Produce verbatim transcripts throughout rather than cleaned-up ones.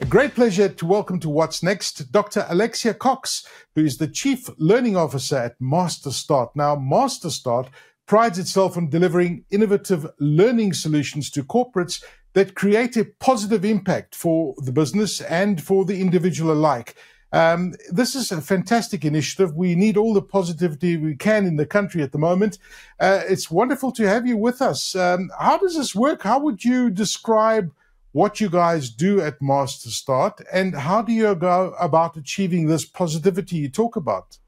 great pleasure to welcome to What's Next, Doctor Alexia Cox, who is the Chief Learning Officer at MasterStart. Now, MasterStart prides itself on delivering innovative learning solutions to corporates that create a positive impact for the business and for the individual alike. Um, this is a fantastic initiative. We need all the positivity we can in the country at the moment. Uh, it's wonderful to have you with us. Um, how does this work? How would you describe what you guys do at MasterStart, and how do you go about achieving this positivity you talk about?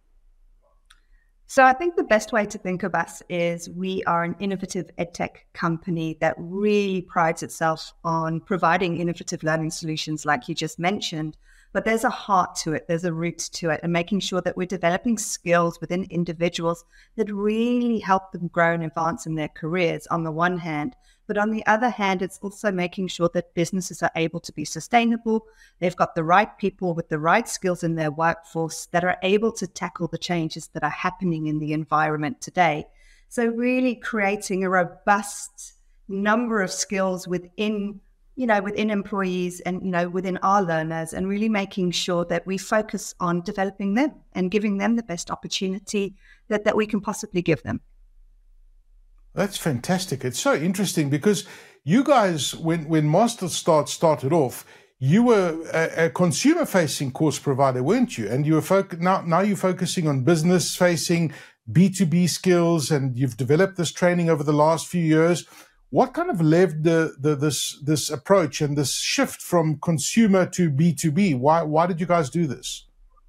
So I think the best way to think of us is we are an innovative edtech company that really prides itself on providing innovative learning solutions like you just mentioned, but there's a heart to it, there's a root to it, and making sure that we're developing skills within individuals that really help them grow and advance in their careers on the one hand. But on the other hand, it's also making sure that businesses are able to be sustainable. They've got the right people with the right skills in their workforce that are able to tackle the changes that are happening in the environment today. So really creating a robust number of skills within, you know, within employees and, you know, within our learners, and really making sure that we focus on developing them and giving them the best opportunity that, that we can possibly give them. That's fantastic. It's so interesting because you guys, when, when MasterStart started off, you were a, a consumer-facing course provider, weren't you? And you were foc- now, now you're focusing on business-facing B two B skills, and you've developed this training over the last few years. What kind of led the, the this this approach and this shift from consumer to B two B? Why why did you guys do this?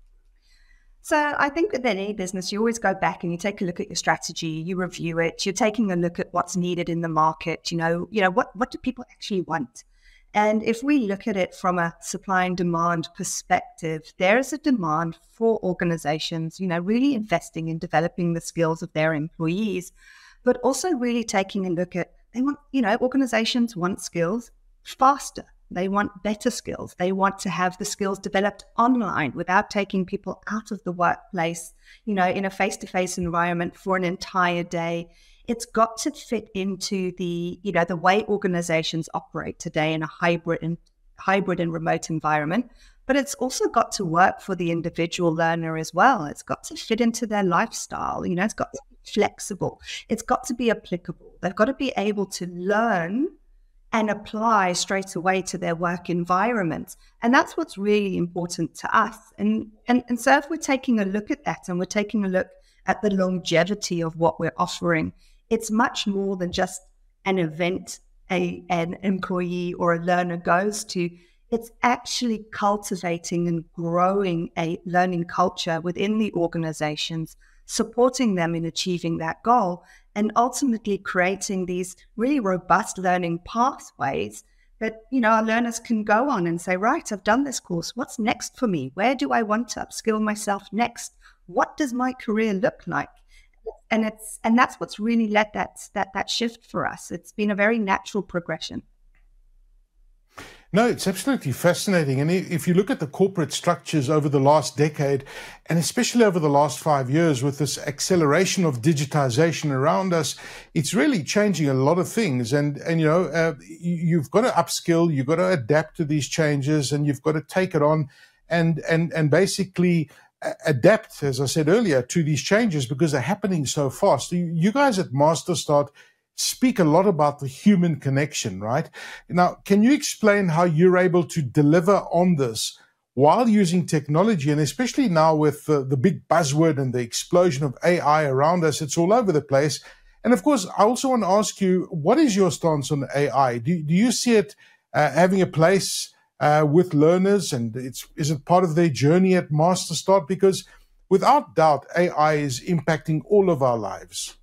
So I think with any business, you always go back and you take a look at your strategy, you review it, you're taking a look at what's needed in the market, you know, you know, what, what do people actually want? And if we look at it from a supply and demand perspective, there is a demand for organizations, you know, really investing in developing the skills of their employees, but also really taking a look at, they want, you know, organizations want skills faster. They want better skills. They want to have the skills developed online without taking people out of the workplace, you know, in a face-to-face environment for an entire day. It's got to fit into the, you know, the way organizations operate today in a hybrid and hybrid and remote environment. But it's also got to work for the individual learner as well. It's got to fit into their lifestyle. You know, it's got to be flexible. It's got to be applicable. They've got to be able to learn and apply straight away to their work environment. And that's what's really important to us. And, and, and so if we're taking a look at that and we're taking a look at the longevity of what we're offering, it's much more than just an event a, an employee or a learner goes to. It's actually cultivating and growing a learning culture within the organizations, supporting them in achieving that goal, and ultimately creating these really robust learning pathways that, you know, our learners can go on and say, right, I've done this course. What's next for me? Where do I want to upskill myself next? What does my career look like? And it's and that's what's really led that that that shift for us. It's been a very natural progression. No, it's absolutely fascinating. And if you look at the corporate structures over the last decade, and especially over the last five years with this acceleration of digitization around us, it's really changing a lot of things. And, and you know, uh, you've got to upskill, you've got to adapt to these changes, and you've got to take it on and, and, and basically adapt, as I said earlier, to these changes because they're happening so fast. You guys at MasterStart speak a lot about the human connection, right? Now, can you explain how you're able to deliver on this while using technology, and especially now with uh, the big buzzword and the explosion of A I around us? It's all over the place. And of course, I also want to ask you, what is your stance on A I? Do, do you see it uh, having a place uh, with learners, and it's, is it part of their journey at MasterStart? Because without doubt, A I is impacting all of our lives.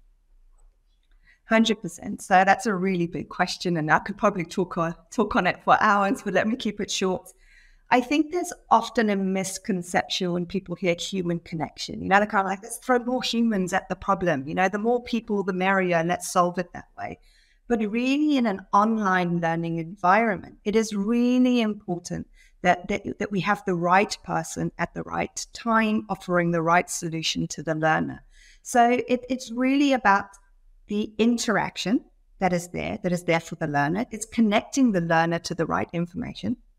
one hundred percent. So that's a really big question, and I could probably talk on, talk on it for hours, but let me keep it short. I think there's often a misconception when people hear human connection. You know, they're kind of like, let's throw more humans at the problem. You know, the more people, the merrier, let's solve it that way. But really in an online learning environment, it is really important that, that, that we have the right person at the right time, offering the right solution to the learner. So it, it's really about the interaction that is there, that is there for the learner. It's connecting the learner to the right information.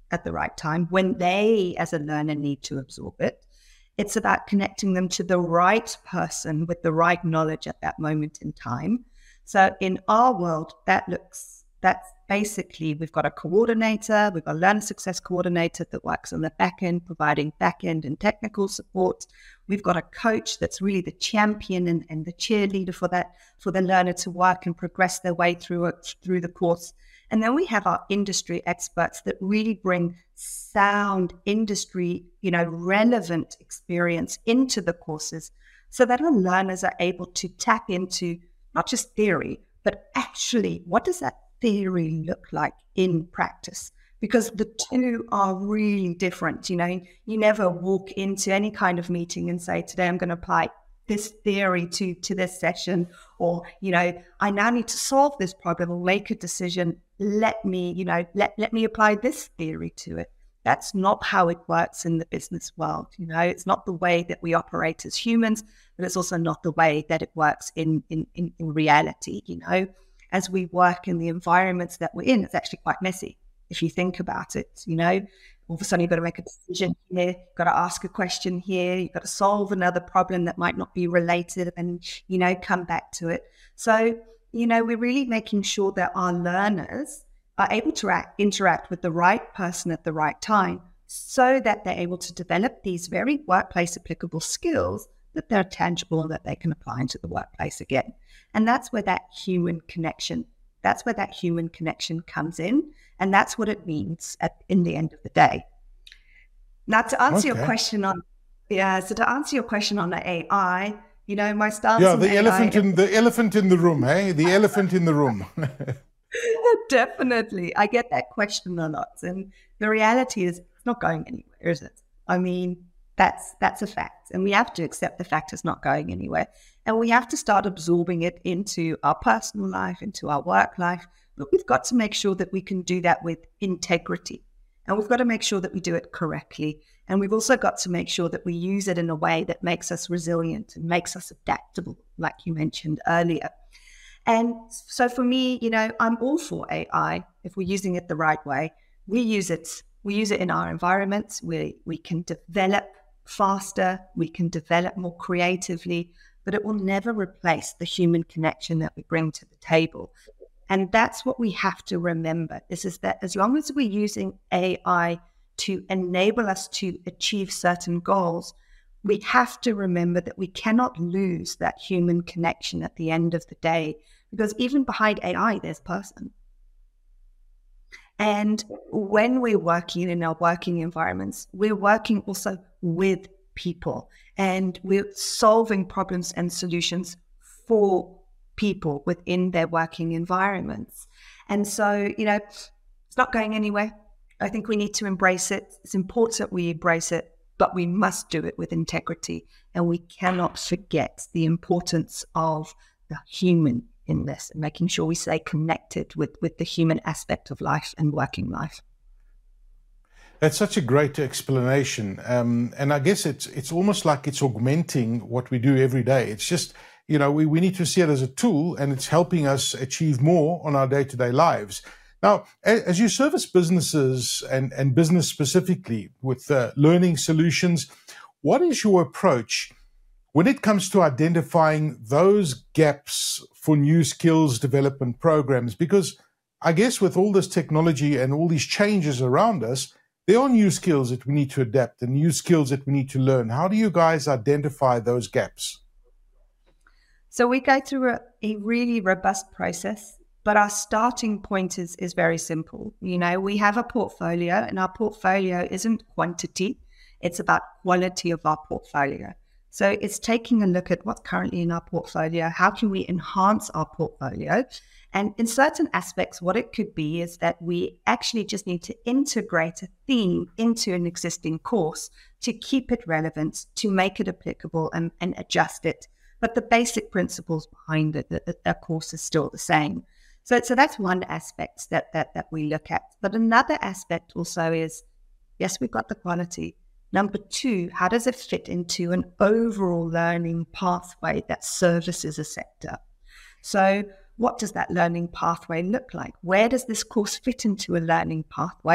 at the right time when they, as a learner, need to absorb it. It's about connecting them to the right person with the right knowledge at that moment in time. So in our world, that looks, that's basically, we've got a coordinator, we've got a learner success coordinator that works on the back end, providing back end and technical support. We've got a coach that's really the champion and, and the cheerleader for that, for the learner to work and progress their way through it, through the course. And then we have our industry experts that really bring sound industry, you know, relevant experience into the courses so that our learners are able to tap into not just theory, but actually what does that theory look like in practice? Because the two are really different. You know, you never walk into any kind of meeting and say, today I'm going to apply this theory to, to this session, or, you know, I now need to solve this problem or make a decision. Let me, you know, let, let me apply this theory to it. That's not how it works in the business world. You know, it's not the way that we operate as humans, but it's also not the way that it works in, in, in, in reality. You know, as we work in the environments that we're in, it's actually quite messy. If you think about it, you know, all of a sudden you've got to make a decision here, you've got to ask a question here, you've got to solve another problem that might not be related and, you know, come back to it. So, you know, we're really making sure that our learners are able to act, interact with the right person at the right time so that they're able to develop these very workplace applicable skills that they're tangible and that they can apply into the workplace again. And that's where that human connection, that's where that human connection comes in. And that's what it means at in the end of the day. Now, to answer okay. your question on, yeah, so to answer your question on the A I, you know, my stance Yeah, on the A I, elephant in the elephant in the room, hey? The elephant in the room. Definitely. I get that question a lot. And the reality is it's not going anywhere, is it? I mean, that's that's a fact. And we have to accept the fact it's not going anywhere. And we have to start absorbing it into our personal life, into our work life. But we've got to make sure that we can do that with integrity. And we've got to make sure that we do it correctly. And we've also got to make sure that we use it in a way that makes us resilient and makes us adaptable, like you mentioned earlier. And so for me, you know, I'm all for A I if we're using it the right way. We use it, we use it in our environments. We, we can develop faster, we can develop more creatively, but it will never replace the human connection that we bring to the table. And that's what we have to remember, is, is that as long as we're using A I to enable us to achieve certain goals, we have to remember that we cannot lose that human connection at the end of the day, because even behind A I, there's person. And when we're working in our working environments, we're working also with people, and we're solving problems and solutions for people within their working environments. And so, you know, it's not going anywhere. I think we need to embrace it. It's important we embrace it, but we must do it with integrity. And we cannot forget the importance of the human in this, and making sure we stay connected with, with the human aspect of life and working life. That's such a great explanation. Um, and I guess it's it's almost like it's augmenting what we do every day. It's just, you know, we, we need to see it as a tool, and it's helping us achieve more on our day-to-day lives. Now, as you service businesses and, and business specifically with uh, learning solutions, what is your approach when it comes to identifying those gaps for new skills development programs? Because I guess with all this technology and all these changes around us, there are new skills that we need to adapt and new skills that we need to learn. How do you guys identify those gaps? So we go through a, a really robust process, but our starting point is, is very simple. You know, we have a portfolio, and our portfolio isn't quantity. It's about quality of our portfolio. So it's taking a look at what's currently in our portfolio. How can we enhance our portfolio? And in certain aspects, what it could be is that we actually just need to integrate a theme into an existing course to keep it relevant, to make it applicable, and, and adjust it. But the basic principles behind it, the, the course is still the same. So, so that's one aspect that, that, that we look at. But another aspect also is, yes, we've got the quality. Number two, how does it fit into an overall learning pathway that services a sector? So what does that learning pathway look like? Where does this course fit into a learning pathway?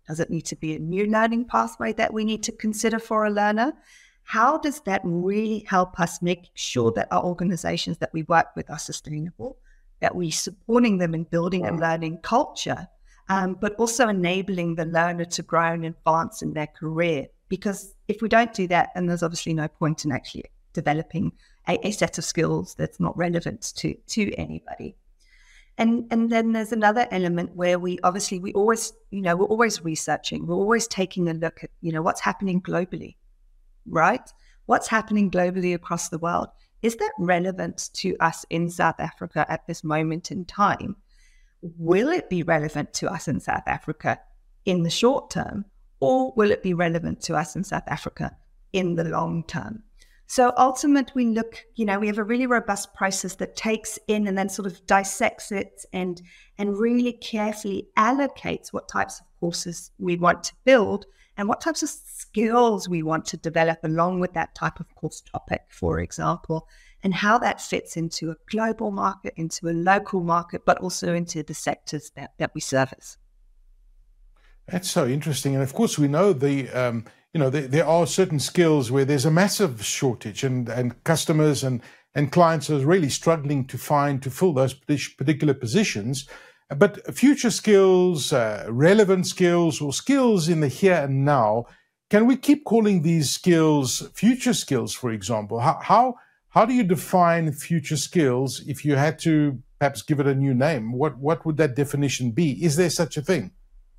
Does it need to be a new learning pathway that we need to consider for a learner? How does that really help us make sure that our organizations that we work with are sustainable, that we're supporting them in building a learning culture, um, but also enabling the learner to grow and advance in their career? Because if we don't do that, then there's obviously no point in actually developing a, a set of skills that's not relevant to, to anybody. And and then there's another element where we obviously, we always, you know, we're always researching. We're always taking a look at, you know, what's happening globally, right? What's happening globally across the world? Is that relevant to us in South Africa at this moment in time? Will it be relevant to us in South Africa in the short term, or will it be relevant to us in South Africa in the long term? So ultimately, we look, you know, we have a really robust process that takes in and then sort of dissects it and, and really carefully allocates what types of courses we want to build and what types of skills we want to develop along with that type of course topic, for example, and how that fits into a global market, into a local market, but also into the sectors that, that we service. That's so interesting. And of course, we know the, um, you know, there, there are certain skills where there's a massive shortage, and, and customers and, and clients are really struggling to find, to fill those particular positions. But future skills, uh, relevant skills, or skills in the here and now, can we keep calling these skills future skills, for example? How, how, how do you define future skills if you had to perhaps give it a new name? What, what would that definition be? Is there such a thing?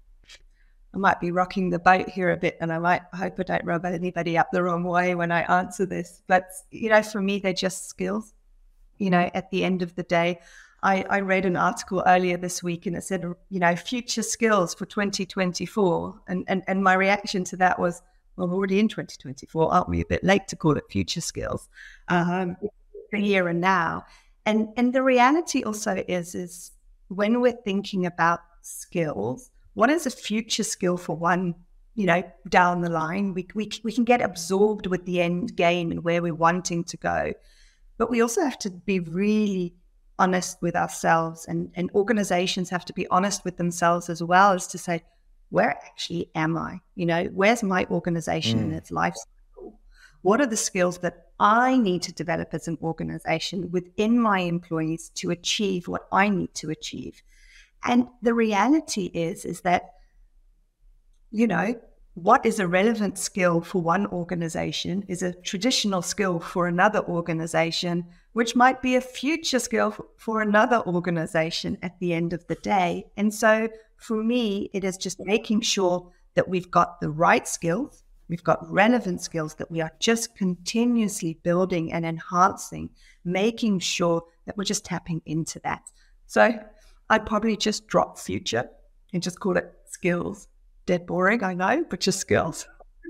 I might be rocking the boat here a bit, and I might I hope I don't rub anybody up the wrong way when I answer this. But, you know, for me, they're just skills. You know, at the end of the day, I, I read an article earlier this week and it said, you know, future skills for twenty twenty-four. And, and, and my reaction to that was, well, we're already in twenty twenty-four. Aren't we a bit late to call it future skills? Um, the here and now. And, and the reality also is, is when we're thinking about skills, what is a future skill for one, you know, down the line? We, we, we can get absorbed with the end game and where we're wanting to go. But we also have to be really honest with ourselves, and, and organizations have to be honest with themselves as well, as to say, where actually am I? You know, where's my organization mm. in its life cycle? What are the skills that I need to develop as an organization within my employees to achieve what I need to achieve? And the reality is, is that, you know, what is a relevant skill for one organization is a traditional skill for another organization, which might be a future skill for another organization at the end of the day. And so for me, it is just making sure that we've got the right skills, we've got relevant skills that we are just continuously building and enhancing, making sure that we're just tapping into that. So I'd probably just drop future and just call it skills. Dead boring, I know, but just skills.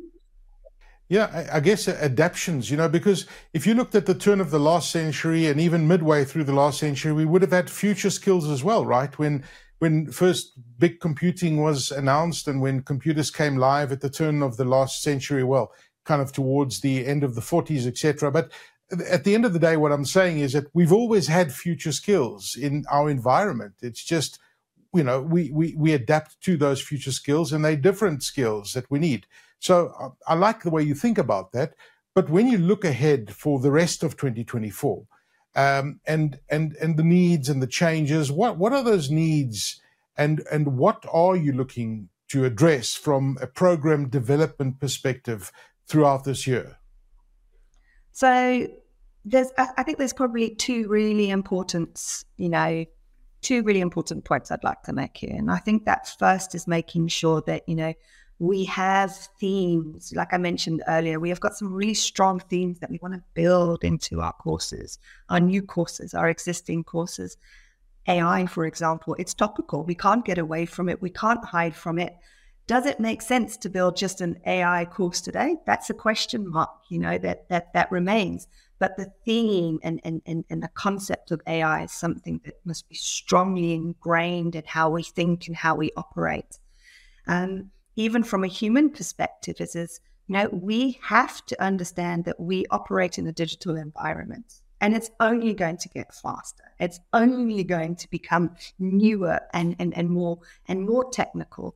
Yeah, I, I guess adaptions, you know, because if you looked at the turn of the last century and even midway through the last century, we would have had future skills as well, right? When when first big computing was announced and when computers came live at the turn of the last century, well, kind of towards the end of the forties, et cetera. But at the end of the day, what I'm saying is that we've always had future skills in our environment. It's just, you know, we, we, we adapt to those future skills, and they're different skills that we need. So uh, I like the way you think about that. But when you look ahead for the rest of twenty twenty-four um, and, and, and the needs and the changes, what, what are those needs, and, and what are you looking to address from a program development perspective throughout this year? So there's, I think there's probably two really important, you know, two really important points I'd like to make here. And I think that first is making sure that, you know, we have themes, like I mentioned earlier, we have got some really strong themes that we want to build into our courses, our new courses, our existing courses. A I, for example, it's topical. We can't get away from it. We can't hide from it. Does it make sense to build just an A I course today? That's a question mark, you know, that that that remains. But the theme and, and, and, and the concept of A I is something that must be strongly ingrained in how we think and how we operate. Um, even from a human perspective, is, is, you know, we have to understand that we operate in a digital environment, and it's only going to get faster. It's only going to become newer and, and, and more and more technical.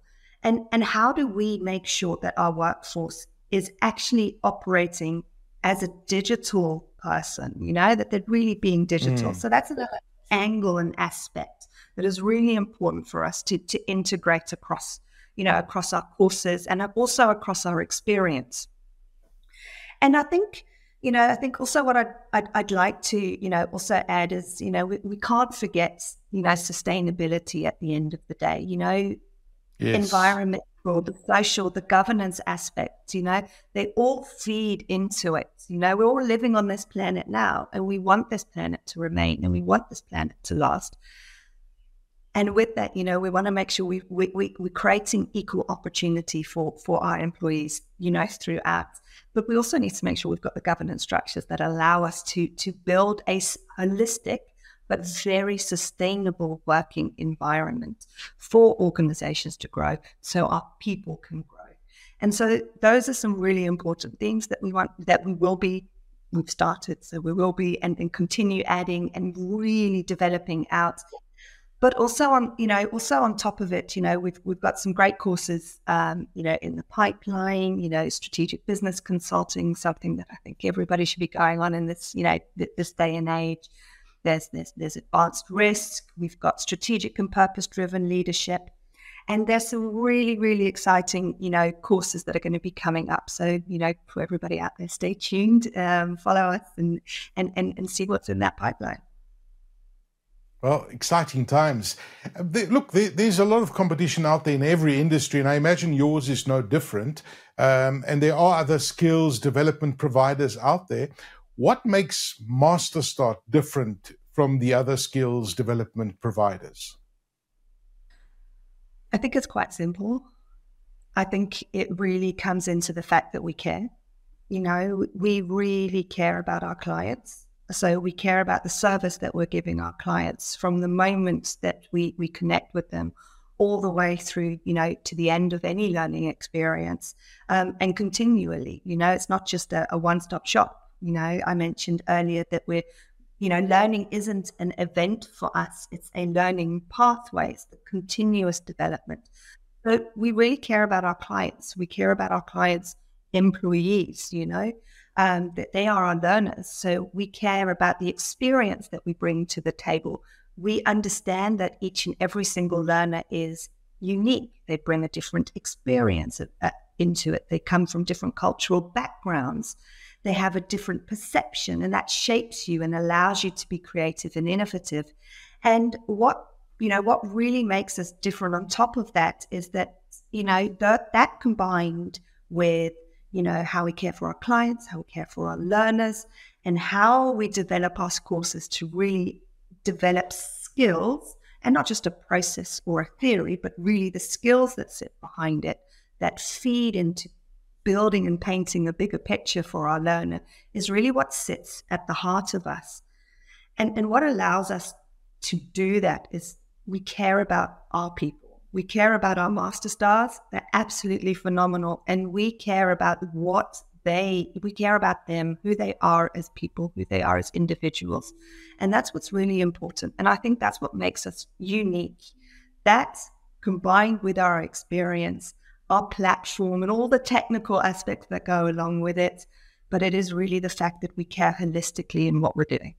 And, and how do we make sure that our workforce is actually operating as a digital person, you know, that they're really being digital. Mm. So that's another angle and aspect that is really important for us to, to integrate across, you know, across our courses and also across our experience. And I think, you know, I think also what I'd, I'd, I'd like to, you know, also add is, you know, we, we can't forget, you know, sustainability at the end of the day, you know, yes. environmental, the social, the governance aspects, you know, they all feed into it. You know, we're all living on this planet now, and we want this planet to remain, and we want this planet to last. And with that, you know, we want to make sure we, we, we, we're creating equal opportunity for, for our employees, you know, throughout. But we also need to make sure we've got the governance structures that allow us to, to build a holistic but very sustainable working environment for organizations to grow so our people can grow. And so those are some really important things that we want, that we will be, we've started, so we will be and, and continue adding and really developing out. But also on, you know, also on top of it, you know, we've we've got some great courses, um, you know, in the pipeline. You know, strategic business consulting, something that I think everybody should be going on in this, you know, this day and age. There's there's there's advanced risk. We've got strategic and purpose-driven leadership, and there's some really really exciting, you know, courses that are going to be coming up. So, you know, for everybody out there, stay tuned, um, follow us, and and and and see what's in that pipeline. Well, exciting times. Look, there's a lot of competition out there in every industry, and I imagine yours is no different. Um, and there are other skills development providers out there. What makes MasterStart different from the other skills development providers? I think it's quite simple. I think it really comes into the fact that we care. You know, we really care about our clients. So we care about the service that we're giving our clients from the moment that we, we connect with them all the way through, you know, to the end of any learning experience, um, and continually. You know, it's not just a, a one-stop shop. You know, I mentioned earlier that we're, you know, learning isn't an event for us. It's a learning pathway. It's the continuous development. So we really care about our clients. We care about our clients' employees, you know. Um, that they are our learners. So we care about the experience that we bring to the table. We understand that each and every single learner is unique. They bring a different experience uh, into it. They come from different cultural backgrounds. They have a different perception, and that shapes you and allows you to be creative and innovative. And what, you know, what really makes us different on top of that is that, you know, that, that combined with, you know, how we care for our clients, how we care for our learners, and how we develop our courses to really develop skills, and not just a process or a theory, but really the skills that sit behind it that feed into building and painting a bigger picture for our learner is really what sits at the heart of us. And, and what allows us to do that is we care about our people. We care about our Master Stars. They're absolutely phenomenal. And we care about what they, we care about them, who they are as people, who they are as individuals. And that's what's really important. And I think that's what makes us unique. That combined with our experience, our platform, and all the technical aspects that go along with it. But it is really the fact that we care holistically in what we're doing.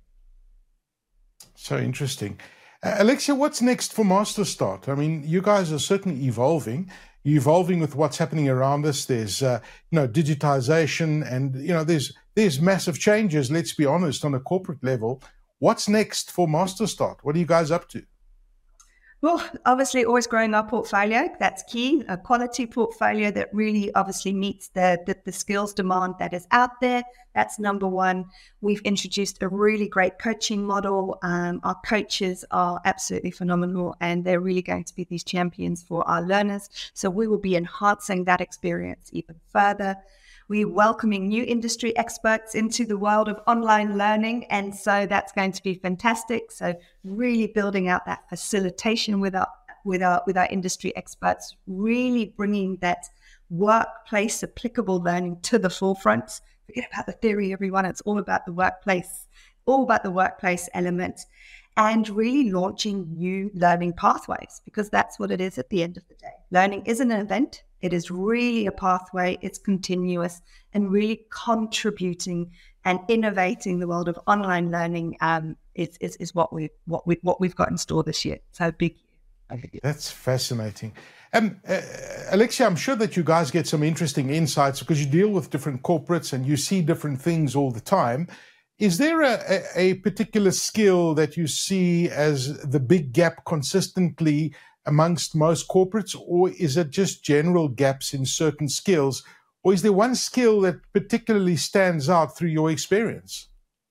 So interesting. Uh, Alexia, what's next for MasterStart? I mean, you guys are certainly evolving. You're evolving with what's happening around us. There's, uh, you know, digitization, and, you know, there's there's massive changes, let's be honest, on a corporate level. What's next for MasterStart? What are you guys up to? Well, obviously always growing our portfolio. That's key. A quality portfolio that really obviously meets the, the, the skills demand that is out there. That's number one. We've introduced a really great coaching model. Um, our coaches are absolutely phenomenal, and they're really going to be these champions for our learners. So we will be enhancing that experience even further. We're welcoming new industry experts into the world of online learning, and so that's going to be fantastic. So really building out that facilitation with our with our with our industry experts, really bringing that workplace applicable learning to the forefront. Forget about the theory, everyone. It's all about the workplace, all about the workplace element. and really launching new learning pathways, because that's what it is at the end of the day. Learning isn't an event. It is really a pathway. It's continuous and really contributing and innovating the world of online learning um, is, is, is what, we, what, we, what we've got in store this year. So big. That's fascinating. Um, uh, Alexia, I'm sure that you guys get some interesting insights because you deal with different corporates and you see different things all the time. Is there a, a, a particular skill that you see as the big gap consistently amongst most corporates, or is it just general gaps in certain skills? Or is there one skill that particularly stands out through your experience?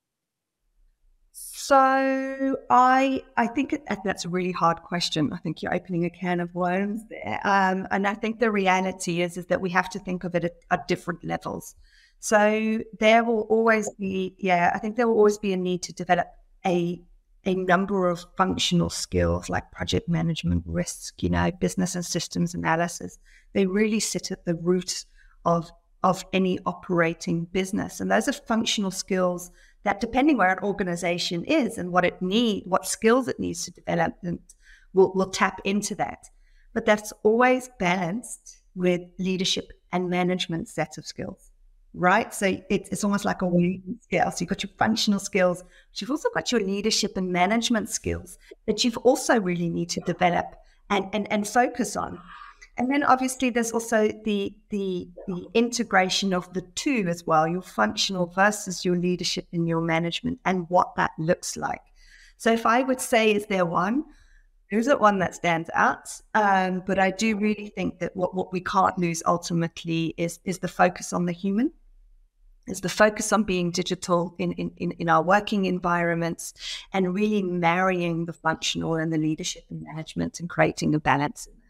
So I I think it, that's a really hard question. I think you're opening a can of worms there. Um, and I think the reality is, is that we have to think of it at, at different levels. So there will always be, yeah, I think there will always be a need to develop a a number of functional skills like project management, risk, you know, business and systems analysis. They really sit at the root of, of any operating business. And those are functional skills that, depending where an organization is and what it needs, what skills it needs to develop, and we'll, we'll tap into that. But that's always balanced with leadership and management sets of skills. Right? So it's, it's almost like a wing scale. So you've got your functional skills, but you've also got your leadership and management skills that you've also really need to develop and, and, and focus on. And then obviously there's also the, the, the integration of the two as well, your functional versus your leadership and your management and what that looks like. So if I would say, is there one? There isn't one that stands out, um, but I do really think that what, what we can't lose ultimately is, is the focus on the human. Is the focus on being digital in, in, in our working environments and really marrying the functional and the leadership and management and creating a balance in that.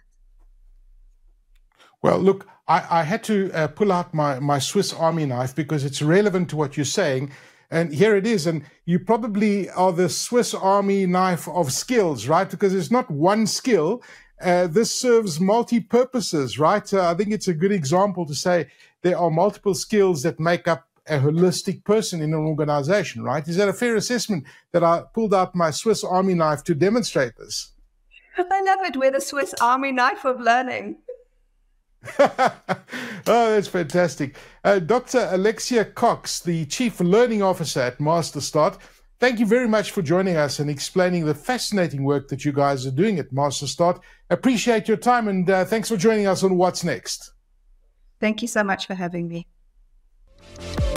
Well, look, I, I had to uh, pull out my, my Swiss Army knife because it's relevant to what you're saying. And here it is. And you probably are the Swiss Army knife of skills, right? Because it's not one skill. Uh, this serves multi-purposes, right? Uh, I think it's a good example to say there are multiple skills that make up a holistic person in an organization, right? Is that a fair assessment that I pulled out my Swiss Army knife to demonstrate this? I love it. We're the Swiss Army knife of learning. Oh, that's fantastic. Uh, Doctor Alexia Cox, the Chief Learning Officer at MasterStart, thank you very much for joining us and explaining the fascinating work that you guys are doing at MasterStart. Appreciate your time, and uh, thanks for joining us on What's Next. Thank you so much for having me.